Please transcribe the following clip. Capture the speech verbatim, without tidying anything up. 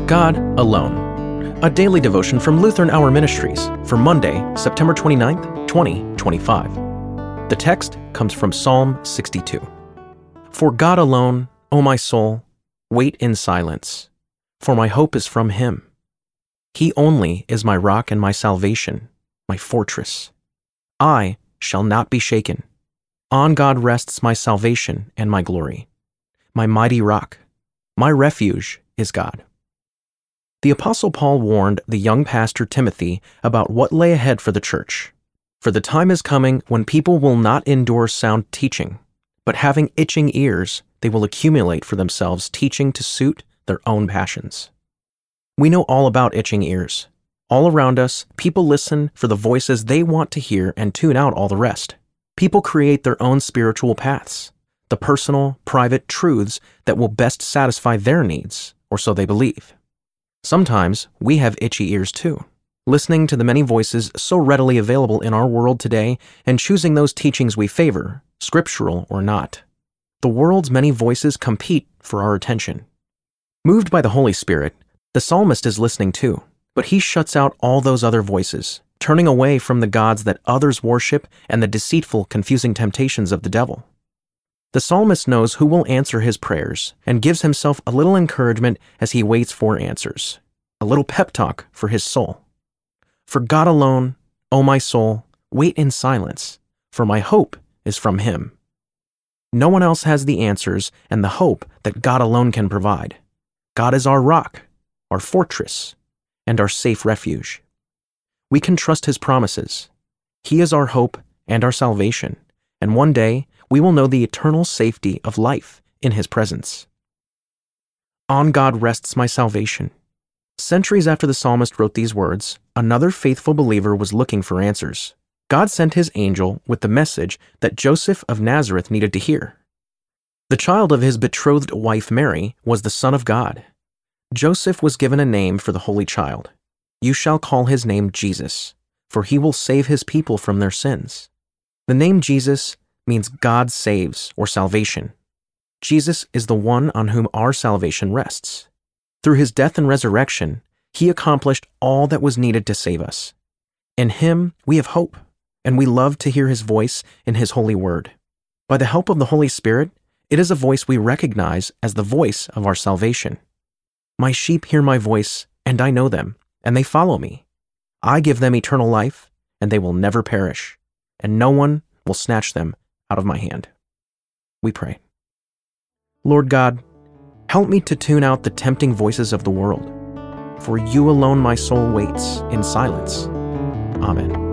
God Alone, a daily devotion from Lutheran Hour Ministries for Monday, September twenty-ninth, twenty twenty-five. The text comes from Psalm sixty-two. For God alone, O my soul, wait in silence, for my hope is from Him. He only is my rock and my salvation, my fortress. I shall not be shaken. On God rests my salvation and my glory. My mighty rock, my refuge is God. The Apostle Paul warned the young pastor Timothy about what lay ahead for the church. For the time is coming when people will not endure sound teaching, but having itching ears, they will accumulate for themselves teaching to suit their own passions. We know all about itching ears. All around us, people listen for the voices they want to hear and tune out all the rest. People create their own spiritual paths, the personal, private truths that will best satisfy their needs, or so they believe. Sometimes we have itchy ears too, listening to the many voices so readily available in our world today and choosing those teachings we favor, scriptural or not. The world's many voices compete for our attention. Moved by the Holy Spirit, the psalmist is listening too, but he shuts out all those other voices, turning away from the gods that others worship and the deceitful, confusing temptations of the devil. The psalmist knows who will answer his prayers and gives himself a little encouragement as he waits for answers, a little pep talk for his soul. For God alone, O my soul, wait in silence, for my hope is from Him. No one else has the answers and the hope that God alone can provide. God is our rock, our fortress, and our safe refuge. We can trust His promises. He is our hope and our salvation, and one day we will know the eternal safety of life in His presence. On God rests my salvation. Centuries after the psalmist wrote these words, another faithful believer was looking for answers. God sent His angel with the message that Joseph of Nazareth needed to hear. The child of his betrothed wife Mary was the Son of God. Joseph was given a name for the Holy Child. You shall call His name Jesus, for He will save His people from their sins. The name Jesus means God saves or salvation. Jesus is the one on whom our salvation rests. Through His death and resurrection, He accomplished all that was needed to save us. In Him we have hope, and we love to hear His voice in His holy word. By the help of the Holy Spirit, it is a voice we recognize as the voice of our salvation. My sheep hear my voice, and I know them, and they follow me. I give them eternal life, and they will never perish, and no one will snatch them out of my hand. We pray. Lord God, help me to tune out the tempting voices of the world, for You alone my soul waits in silence. Amen.